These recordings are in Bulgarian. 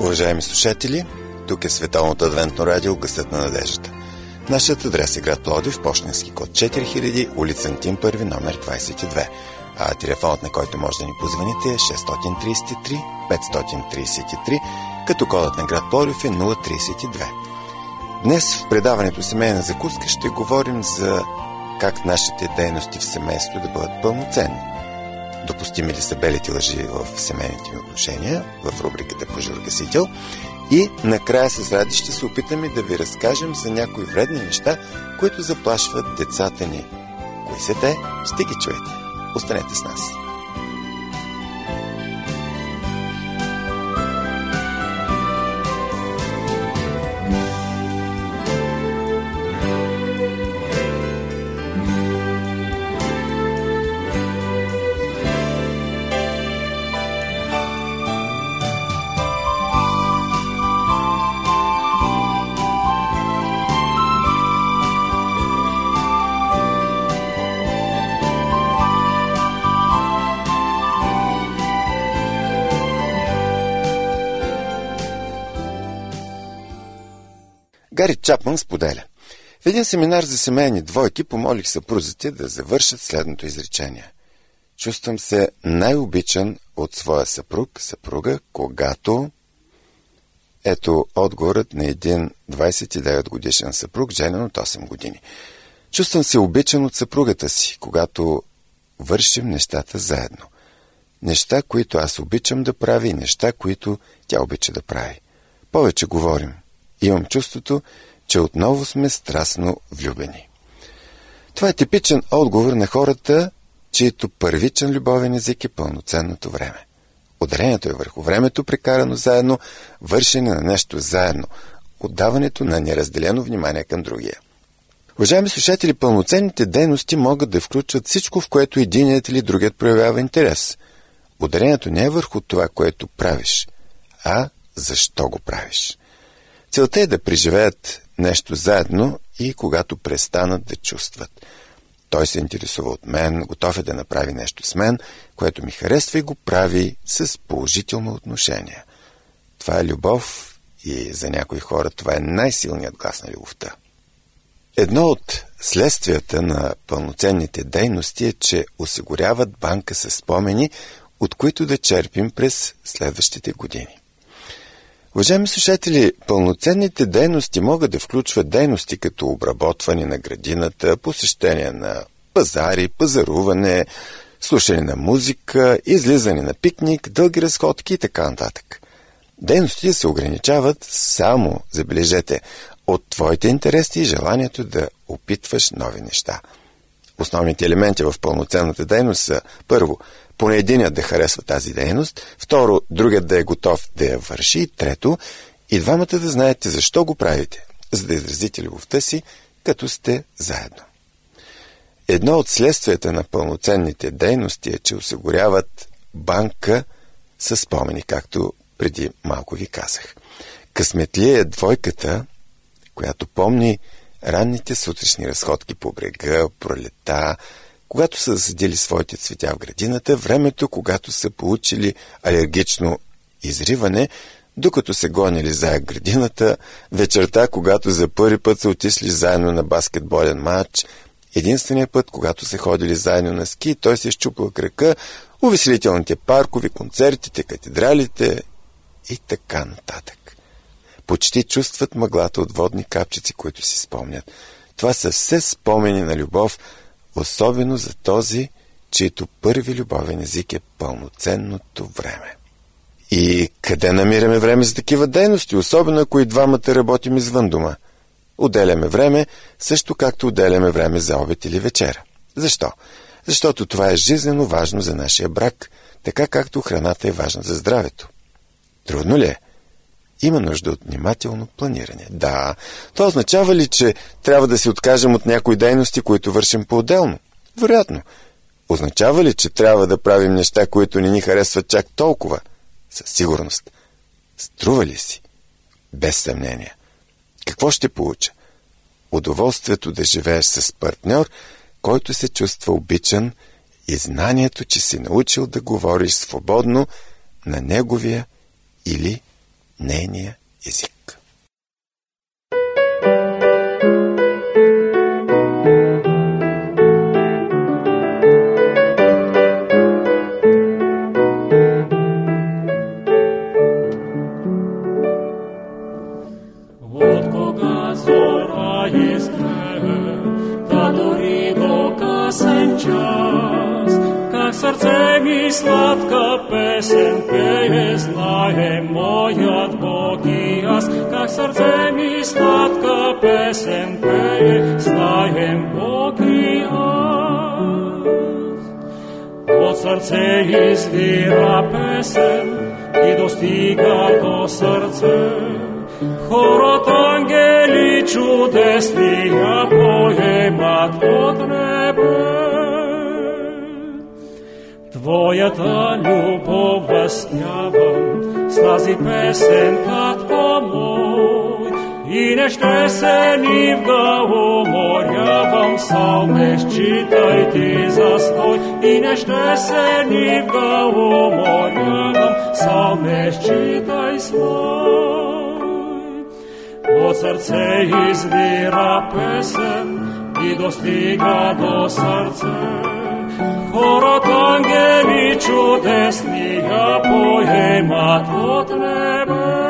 Уважаеми слушатели, тук е Световното адвентно радио Гласът на надеждата. Нашият адрес е град Пловдив, пощенски код 4000, улица Антим 1, номер 22. А телефонът, на който може да ни позвоните, е 633 533, като кодът на град Пловдив е 032. Днес в предаването Семейна закуска ще говорим за как нашите дейности в семейството да бъдат пълноценни. Допустими ли са белите лъжи в семейните ни отношения, в рубриката Пожарогасител. И накрая с радост ще се опитаме да ви разкажем за някои вредни неща, които заплашват децата ни. Кои са те? Ще ги чуете. Останете с нас. Гари Чапман споделя: в един семинар за семейни двойки помолих съпрузите да завършат следното изречение: чувствам се най-обичан от своя съпруга, когато... Ето отговорът на един 29 годишен съпруг, женен от 8 години. Чувствам се обичан от съпругата си, когато вършим нещата заедно. Неща, които аз обичам да правя, и неща, които тя обича да прави. Повече говорим. Имам чувството, че отново сме страстно влюбени. Това е типичен отговор на хората, чието първичен любовен език е пълноценното време. Ударението е върху времето, прекарано заедно, вършене на нещо заедно, отдаването на неразделено внимание към другия. Уважаеми слушатели, пълноценните дейности могат да включват всичко, в което единият или другият проявява интерес. Ударението не е върху това, което правиш, а защо го правиш. Целта е да преживеят нещо заедно и когато престанат да чувстват. Той се интересува от мен, готов е да направи нещо с мен, което ми харесва, и го прави с положително отношение. Това е любов и за някои хора това е най-силният глас на любовта. Едно от следствията на пълноценните дейности е, че осигуряват банка със спомени, от които да черпим през следващите години. Уважаеми слушатели, пълноценните дейности могат да включват дейности като обработване на градината, посещение на пазари, пазаруване, слушане на музика, излизане на пикник, дълги разходки и така нататък. Дейностите се ограничават само, забележете, от твоите интереси и желанието да опитваш нови неща. Основните елементи в пълноценната дейност са: първо, поне единият да харесва тази дейност; второ, другият да е готов да я върши; и трето, и двамата да знаете защо го правите, за да изразите любовта си, като сте заедно. Едно от следствията на пълноценните дейности е, че осигуряват банка със спомени, както преди малко ви казах. Късметлия е двойката, която помни ранните сутрешни разходки по брега, пролета, когато са засадили своите цветя в градината, времето, когато са получили алергично изриване, докато се гонили заед градината, вечерта, когато за първи път са отишли заедно на баскетболен матч, единствения път, когато са ходили заедно на ски, той се изчупил крака, увеселителните паркови, концертите, катедралите и така нататък. Почти чувстват мъглата от водни капчици, които си спомнят. Това са все спомени на любов, особено за този, чието първи любовен език е пълноценното време. И къде намираме време за такива дейности, особено ако и двамата работим извън дома? Отделяме време, също както отделяме време за обед или вечера. Защо? Защото това е жизнено важно за нашия брак, така както храната е важна за здравето. Трудно ли е? Има нужда от внимателно планиране. Да, това означава ли, че трябва да се откажем от някои дейности, които вършим по-отделно? Вероятно. Означава ли, че трябва да правим неща, които не ни харесват чак толкова? Със сигурност. Струва ли си? Без съмнение. Какво ще получа? Удоволствието да живееш с партньор, който се чувства обичан, и знанието, че си научил да говориш свободно на неговия или нейния език. Srdce mi sladká pesen peje, знаем моят Бог и аз. Как сърце ми сладка песен пее, знаем Бог и аз. От сърце извира песен и достига до сърце. Хорът ангели чудесни я поемат от небе. Твоята любов възпявам с тази песен, татко мой, и не ще се нивга уморявам, псалме считай ти застой, и не ще се нивга уморявам, псалме считай свой. От сърце извира песен и достига до сърце. Хорът ангели чудесни я поемат от небе.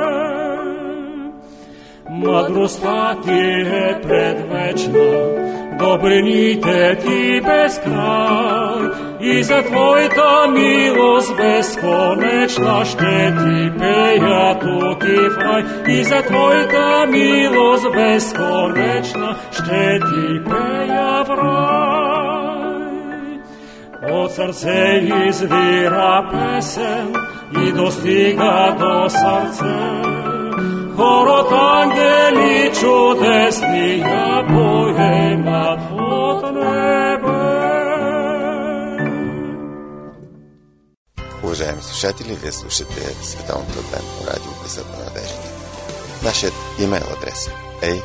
Мъдростта ти е предвечна, добрините ти безкрай, и за твоята милост безконечна ще ти пея тук и в рай. И за твоята милост безконечна ще ти пея в рай. От сърце извира песен и достига до сърце. Хорът ангели чудесни я поемат от небе. Уважаеми слушатели, вие слушате Световното адвентно радио Гласът на надеждата. Нашият имейл адрес е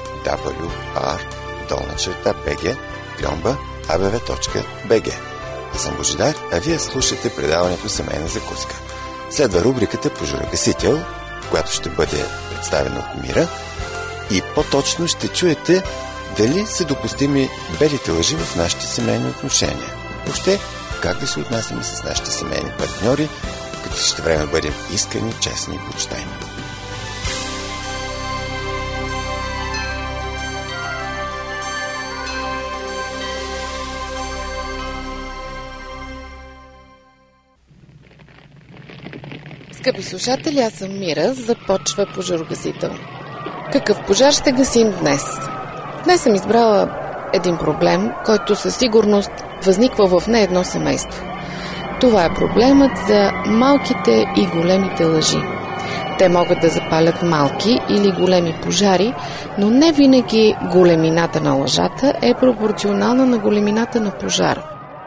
awr@bg.abv.bg. Аз съм Божидар, а вие слушате предаването Семейна закуска. Следва рубриката Пожарогасител, която ще бъде представена от Мира, и по-точно ще чуете дали са допустими белите лъжи в нашите семейни отношения. Въобще, как да се отнасяме с нашите семейни партньори, като същевременно бъдем искрени, честни и почтени. Скъпи слушатели, аз съм Мира. Започва пожарогасител. Какъв пожар ще гасим днес? Днес съм избрала един проблем, който със сигурност възниква в не едно семейство. Това е проблемът за малките и големите лъжи. Те могат да запалят малки или големи пожари, но не винаги големината на лъжата е пропорционална на големината на пожара.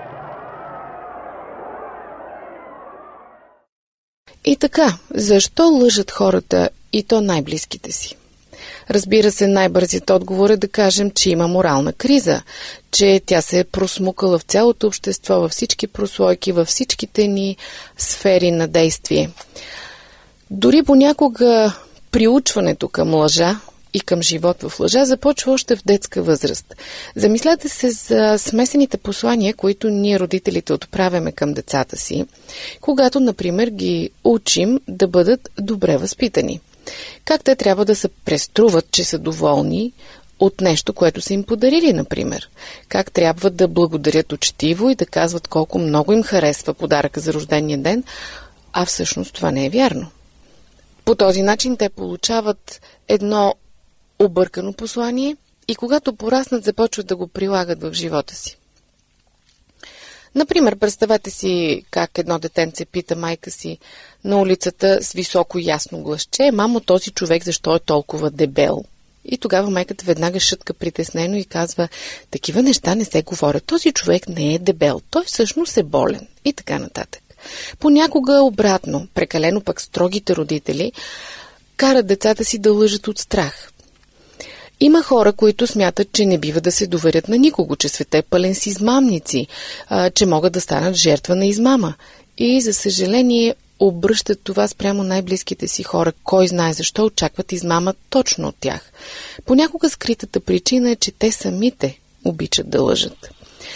И така, защо лъжат хората, и то най-близките си? Разбира се, най-бързият отговор е да кажем, че има морална криза, че тя се е просмукала в цялото общество, във всички прослойки, във всичките ни сфери на действие. Дори понякога приучването към лъжа и към живот в лъжа започва още в детска възраст. Замислете се за смесените послания, които ние родителите отправяме към децата си, когато, например, ги учим да бъдат добре възпитани. Как те трябва да се преструват, че са доволни от нещо, което са им подарили, например. Как трябва да благодарят учтиво и да казват колко много им харесва подаръка за рождения ден, а всъщност това не е вярно. По този начин те получават едно объркано послание и когато пораснат, започват да го прилагат в живота си. Например, представете си как едно детенце пита майка си на улицата с високо ясно гласче: мамо, този човек защо е толкова дебел? И тогава майката веднага шътка притеснено и казва: такива неща не се говорят, този човек не е дебел, той всъщност е болен. И така нататък. Понякога обратно, прекалено пък строгите родители карат децата си да лъжат от страх. Има хора, които смятат, че не бива да се доверят на никого, че света е пълен с измамници, че могат да станат жертва на измама. И, за съжаление, обръщат това спрямо най-близките си хора. Кой знае защо очакват измама точно от тях. Понякога скритата причина е, че те самите обичат да лъжат.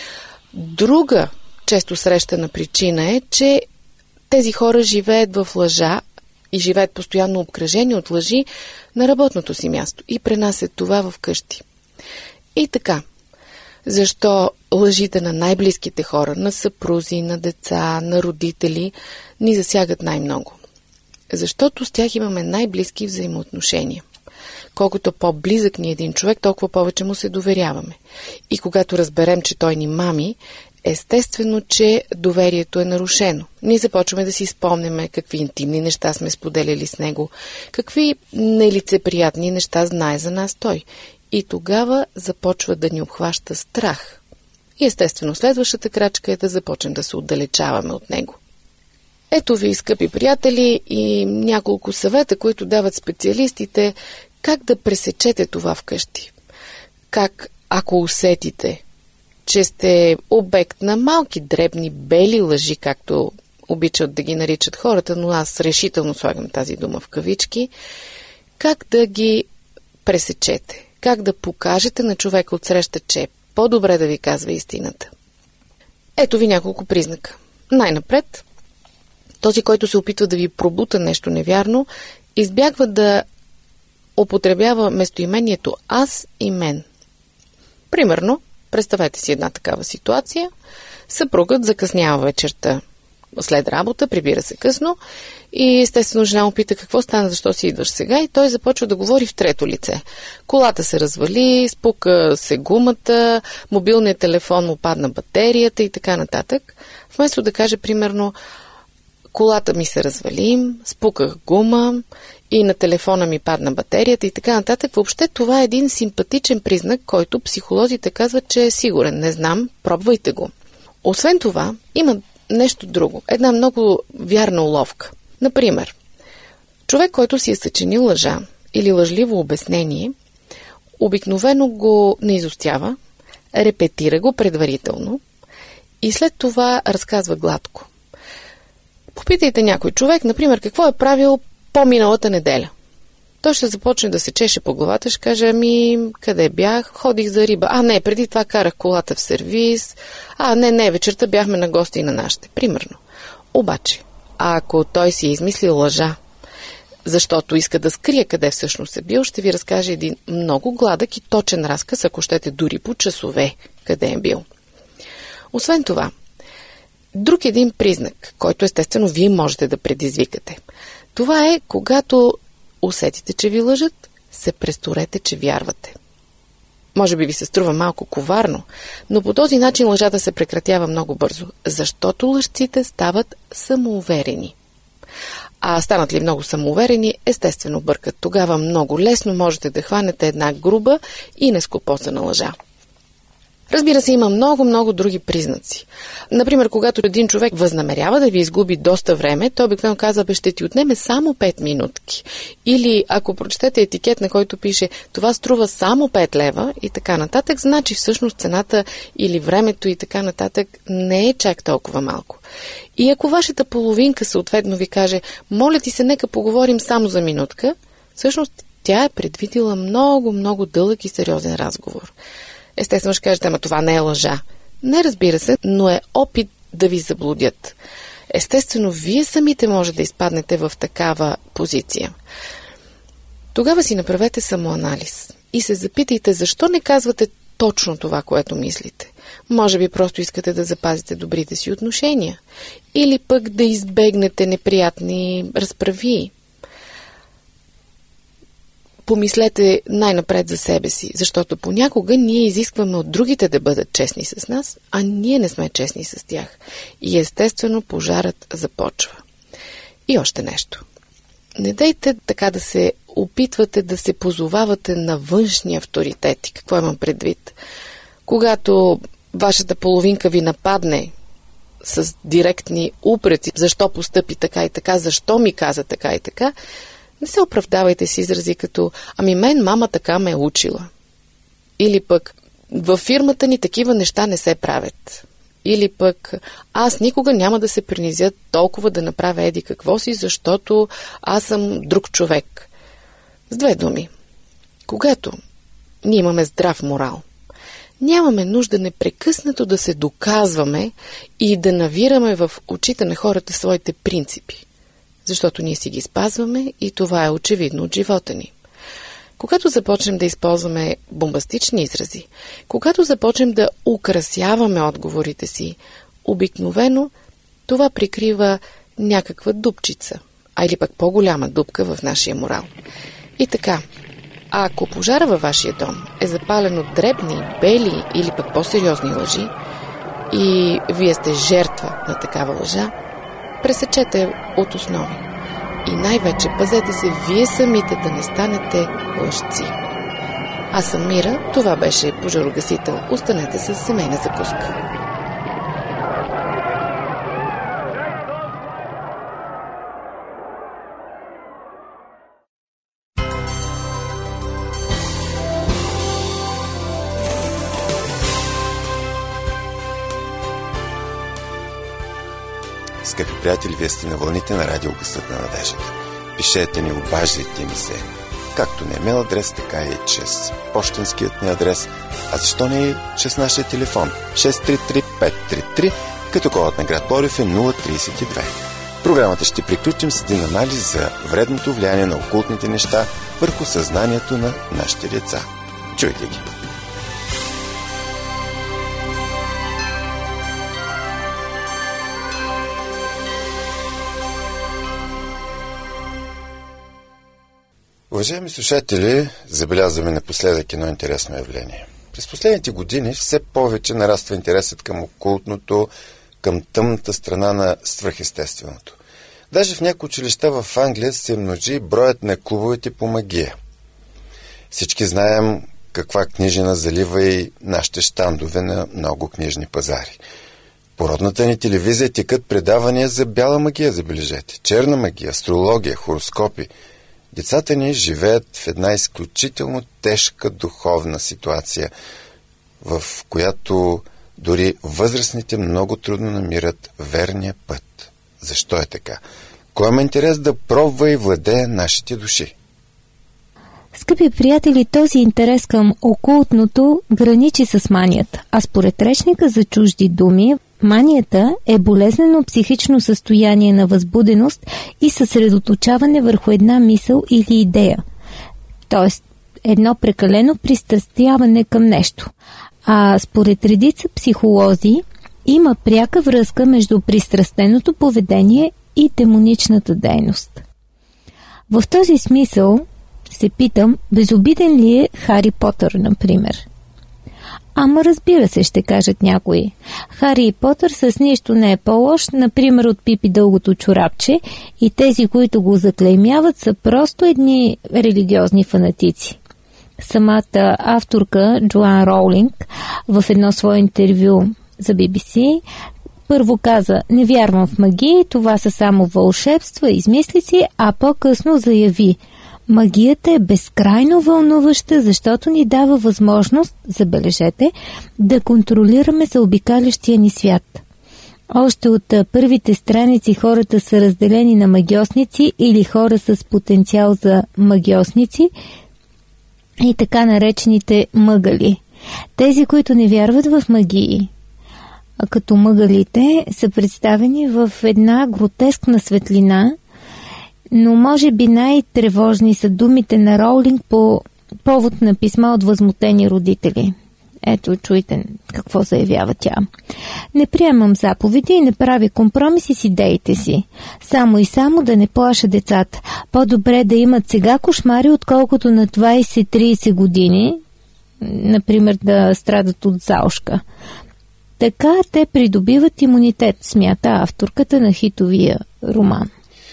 Друга често срещана причина е, че тези хора живеят в лъжа и живеят постоянно обкръжени от лъжи на работното си място и пренасят това в къщи. И така, защо лъжите на най-близките хора, на съпрузи, на деца, на родители, ни засягат най-много? Защото с тях имаме най-близки взаимоотношения. Колкото по-близък ни е един човек, толкова повече му се доверяваме. И когато разберем, че той ни мами, естествено, че доверието е нарушено. Ние започваме да си спомняме какви интимни неща сме споделяли с него, какви нелицеприятни неща знае за нас той. И тогава започва да ни обхваща страх. И естествено, следващата крачка е да започнем да се отдалечаваме от него. Ето ви, скъпи приятели, и няколко съвета, които дават специалистите, как да пресечете това вкъщи. Как, ако усетите, че сте обект на малки, дребни, бели лъжи, както обичат да ги наричат хората, но аз решително слагам тази дума в кавички, как да ги пресечете, как да покажете на човека отсреща, че е по-добре да ви казва истината. Ето ви няколко признака. Най-напред, този, който се опитва да ви пробута нещо невярно, избягва да употребява местоимението аз и мен. Примерно, представете си една такава ситуация. Съпругът закъснява вечерта след работа, прибира се късно и естествено жена му пита какво стана, защо си идваш сега, и той започва да говори в трето лице. Колата се развали, спука се гумата, мобилният телефон му падна батерията и така нататък. Вместо да каже примерно колата ми се развали, спуках гума и на телефона ми падна батерията и така нататък. Въобще това е един симпатичен признак, който психолозите казват, че е сигурен. Не знам, пробвайте го. Освен това, има нещо друго. Една много вярна уловка. Например, човек, който си е съчинил лъжа или лъжливо обяснение, обикновено го наизустява, репетира го предварително и след това разказва гладко. Попитайте някой човек, например, какво е правил по-миналата неделя. Той ще започне да се чеше по главата, ще каже, къде бях? Ходих за риба. Не, преди това карах колата в сервиз. Не, вечерта бяхме на гости на нашите. Примерно. Обаче, ако той си е измислил лъжа, защото иска да скрие къде всъщност е бил, ще ви разкаже един много гладък и точен разказ, ако щете дори по часове, къде е бил. Освен това, друг един признак, който естествено вие можете да предизвикате. Това е, когато усетите, че ви лъжат, се престорете, че вярвате. Може би ви се струва малко коварно, но по този начин лъжата се прекратява много бързо, защото лъжците стават самоуверени. А станат ли много самоуверени, естествено бъркат. Тогава много лесно можете да хванете една груба и нескопосана лъжа. Разбира се, има много други признаци. Например, когато един човек възнамерява да ви изгуби доста време, той обикновено казва, ще ти отнеме само 5 минутки. Или ако прочетете етикет, на който пише, това струва само 5 лева и така нататък, значи всъщност цената или времето и така нататък не е чак толкова малко. И ако вашата половинка съответно ви каже, моля ти се, нека поговорим само за минутка, всъщност тя е предвидила много дълъг и сериозен разговор. Естествено ще кажете, това не е лъжа. Не, разбира се, но е опит да ви заблудят. Естествено, вие самите може да изпаднете в такава позиция. Тогава си направете самоанализ и се запитайте, защо не казвате точно това, което мислите. Може би просто искате да запазите добрите си отношения или пък да избегнете неприятни разправии. Помислете най-напред за себе си, защото понякога ние изискваме от другите да бъдат честни с нас, а ние не сме честни с тях. И естествено пожарът започва. И още нещо. Не дайте така да се опитвате да се позовавате на външни авторитети. Какво имам предвид? Когато вашата половинка ви нападне с директни упреци, защо постъпи така и така, защо ми каза така и така, не се оправдавайте с изрази като мен мама така ме е учила. Или пък във фирмата ни такива неща не се правят. Или пък аз никога няма да се принизя толкова да направя еди какво си, защото аз съм друг човек. С две думи, когато ние имаме здрав морал, нямаме нужда непрекъснато да се доказваме и да навираме в очите на хората своите принципи, защото ние си ги спазваме и това е очевидно от живота ни. Когато започнем да използваме бомбастични изрази, когато започнем да украсяваме отговорите си, обикновено това прикрива някаква дупчица, а или пък по-голяма дупка в нашия морал. И така, ако пожара във вашия дом е запален от дребни, бели или пък по-сериозни лъжи и вие сте жертва на такава лъжа, пресечете от основи. И най-вече пазете се вие самите да не станете лъжци. Аз съм Мира, това беше Пожарогасител. Останете с семейна закуска. Скъпи приятели, вие сте на вълните на радио Гласът на надеждата. Пишете ни, обаждайте ми се, както на имейл адрес, така и чрез пощенският ни адрес, а защо не и чрез нашия телефон 633-533, като кодът на град Пловдив е 032. Програмата ще приключим с един анализ за вредното влияние на окултните неща върху съзнанието на нашите деца. Чуйте ги! Уважаеми слушатели, забелязваме напоследък едно интересно явление. През последните години все повече нараства интересът към окултното, към тъмната страна на свръхестественото. Даже в някои училища в Англия се множи броят на клубовете по магия. Всички знаем каква книжина залива и нашите щандове на много книжни пазари. По родната ни телевизия текат предавания за бяла магия, забележете, черна магия, астрология, хороскопи. Децата ни живеят в една изключително тежка духовна ситуация, в която дори възрастните много трудно намират верния път. Защо е така? Кой има интерес да пробва и владее нашите души? Скъпи приятели, този интерес към окултното граничи с манията, а според речника за чужди думи, манията е болезнено психично състояние на възбуденост и съсредоточаване върху една мисъл или идея, т.е. едно прекалено пристрастяване към нещо. А според редица психолози има пряка връзка между пристрастеното поведение и демоничната дейност. В този смисъл се питам, безобиден ли е Хари Потър, например? Ама разбира се, ще кажат някои. Хари Потър с нищо не е по-лош, например от Пипи дългото чорапче, и тези, които го заклеймяват, са просто едни религиозни фанатици. Самата авторка Джоан Роулинг в едно свое интервю за BBC първо каза: не вярвам в магия, това са само вълшебства, измислици, а по-късно заяви: магията е безкрайно вълнуваща, защото ни дава възможност, забележете, да контролираме заобикалящия ни свят. Още от първите страници хората са разделени на магиосници или хора с потенциал за магиосници и така наречените мъгали. Тези, които не вярват в магии, като мъгалите, са представени в една гротескна светлина, но може би най-тревожни са думите на Роулинг по повод на писма от възмутени родители. Ето, чуйте какво заявява тя. Не приемам заповеди и не правя компромиси с идеите си. Само и само да не плаша децата. По-добре да имат сега кошмари, отколкото на 20-30 години, например, да страдат от заушка. Така те придобиват имунитет, смята авторката на хитовия роман.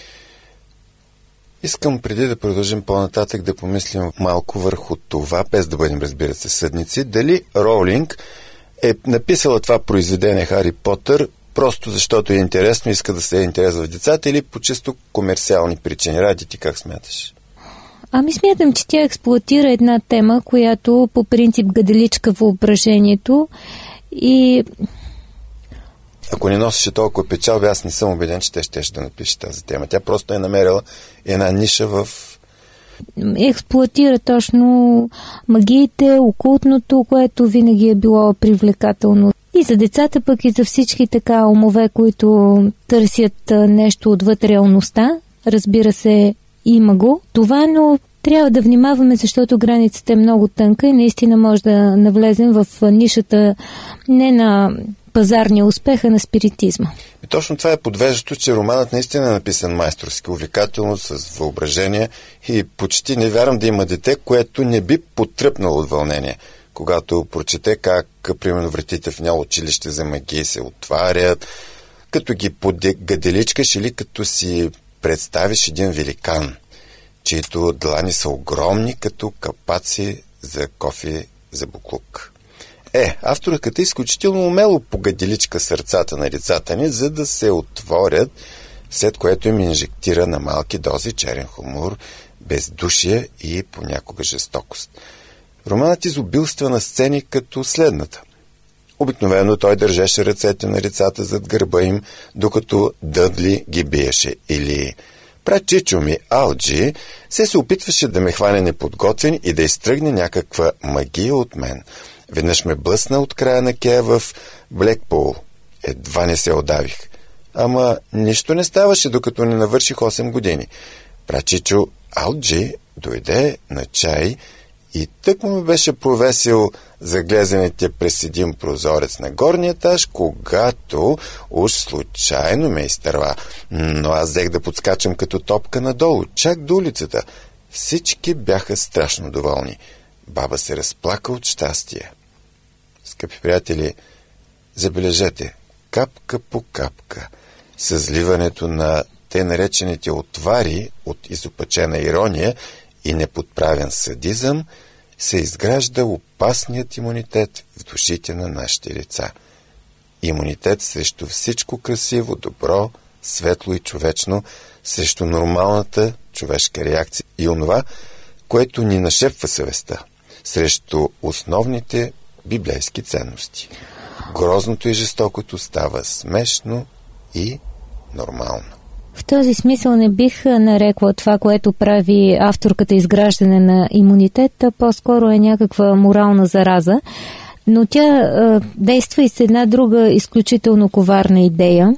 Искам преди да продължим по-нататък да помислим малко върху това, без да бъдем, разбира се, съдници, дали Роулинг е написала това произведение Хари Потър просто защото е интересно, иска да се интересува в децата, или по чисто комерциални причини. Ради, ти как смяташ? Ами смятам, че тя експлоатира една тема, която по принцип гаделичка въображението и ако не носеше толкова печалби, аз не съм убеден, че те щеше да напише тази тема. Тя просто е намерила една ниша в... Експлоатира точно магиите, окултното, което винаги е било привлекателно. И за децата, пък и за всички така умове, които търсят нещо отвъд реалността. Разбира се, има го това, но трябва да внимаваме, защото границата е много тънка и наистина може да навлезем в нишата не на пазарния успех, а на спиритизма. И точно това е подвеждащо, че романът наистина е написан майсторски, увлекателно, с въображение и почти не вярвам да има дете, което не би потръпнало от вълнение, когато прочете как, примерно, вратите в едно училище за магии се отварят, като ги погаделичкаш или като си представиш един великан, чието длани са огромни, като капаци за кофе за буклук. Авторът е изключително умело погаделичка сърцата на децата ни, за да се отворят, след което им инжектира на малки дози черен хумор, бездушие и понякога жестокост. Романът изобилства на сцени като следната. Обикновено той държеше ръцете на децата зад гърба им, докато Дъдли ги биеше, или прачичо ми Алджи се опитваше да ме хване неподготвен и да изтръгне някаква магия от мен. Веднъж ме блъсна от края на кея в Блекпул. Едва не се удавих. Ама нищо не ставаше, докато не навърших 8 години. Прачичо Алджи дойде на чай и тък му ме беше провесил заглезените през един прозорец на горния етаж, когато уж случайно ме изтърва. Но аз взех да подскачам като топка надолу, чак до улицата. Всички бяха страшно доволни. Баба се разплака от щастие. Скъпи приятели, забележете, капка по капка, с изливането на те наречените отвари от изопачена ирония и неподправен садизъм, се изгражда опасният имунитет в душите на нашите деца. Имунитет срещу всичко красиво, добро, светло и човечно, срещу нормалната човешка реакция и онова, което ни нашепва съвестта, срещу основните библейски ценности. Грозното и жестокото става смешно и нормално. В този смисъл не бих нарекла това, което прави авторката изграждане на имунитет, по-скоро е някаква морална зараза, но тя действа и с една друга изключително коварна идея.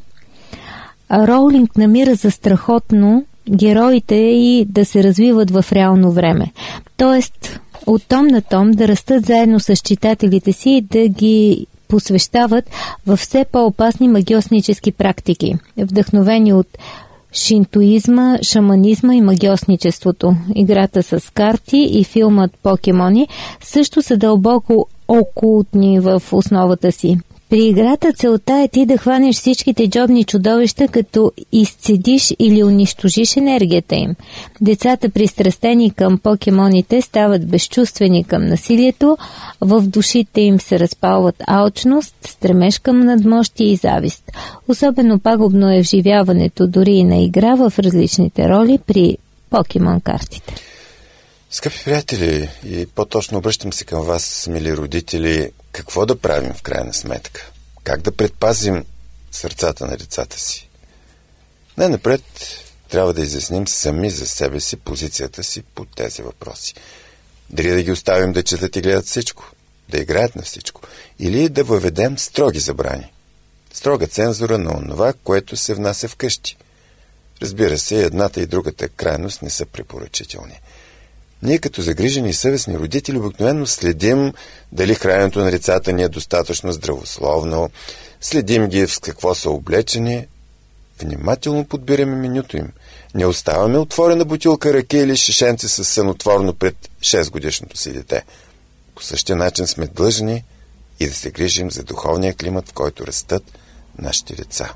Роулинг намира за страхотно героите и да се развиват в реално време. Тоест, от том на том да растат заедно с читателите си и да ги посвещават във все по-опасни магиоснически практики, вдъхновени от шинтоизма, шаманизма и магиосничеството. Играта с карти и филмът Покемони също са дълбоко окултни в основата си. При играта целта е ти да хванеш всичките джобни чудовища, като изцедиш или унищожиш енергията им. Децата, пристрастени към покемоните, стават безчувствени към насилието, в душите им се разпалват алчност, стремеж към надмощие и завист. Особено пагубно е вживяването дори и на игра в различните роли при покемон картите. Скъпи приятели, и по-точно обръщам се към вас, мили родители, какво да правим в крайна сметка? Как да предпазим сърцата на децата си? Най-напред трябва да изясним сами за себе си позицията си по тези въпроси. Дали да ги оставим да четат и гледат всичко, да играят на всичко, или да въведем строги забрани. Строга цензура на онова, което се внася вкъщи. Разбира се, едната и другата крайност не са препоръчителни. Ние като загрижени и съвестни родители обикновено следим дали храненето на децата ни е достатъчно здравословно, следим ги в какво са облечени, внимателно подбираме менюто им. Не оставаме отворена бутилка ракия или шишенце с сънотворно пред 6-годишното си дете. По същия начин сме длъжни и да се грижим за духовния климат, в който растат нашите деца.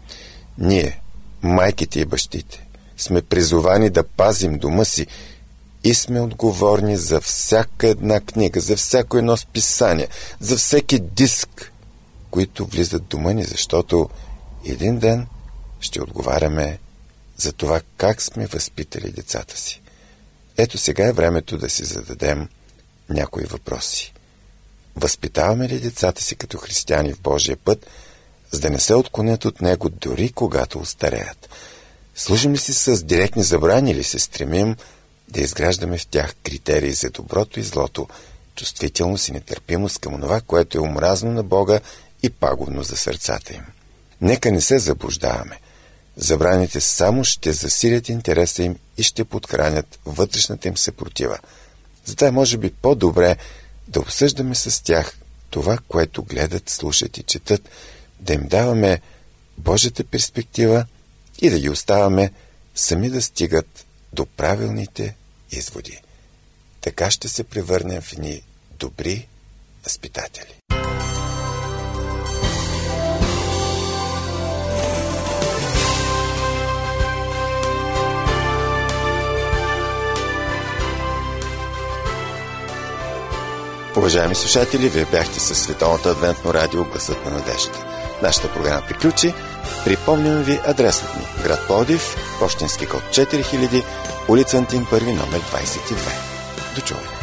Ние, майките и бащите, сме призовани да пазим дома си и сме отговорни за всяка една книга, за всяко едно списание, за всеки диск, които влизат в дома ни, защото един ден ще отговаряме за това как сме възпитали децата си. Ето сега е времето да си зададем някои въпроси. Възпитаваме ли децата си като християни в Божия път, за да не се отклонят от него дори когато остареят. Служим ли си с директни забрани или се стремим да изграждаме в тях критерии за доброто и злото, чувствителност и нетърпимост към това, което е омразно на Бога и пагубно за сърцата им? Нека не се заблуждаваме. Забраните само ще засилят интереса им и ще подхранят вътрешната им съпротива. Затова може би по-добре да обсъждаме с тях това, което гледат, слушат и четат, да им даваме Божията перспектива и да ги оставаме сами да стигат до правилните изводи. Така ще се превърнем в едни добри възпитатели. Уважаеми слушатели, вие бяхте със Световното адвентно радио Гласът на надеждата. Нашата програма приключи. Припомням ви адресът ни: град Пловдив, пощенски код 4000, улица Антим 1, номер 22. До чуване!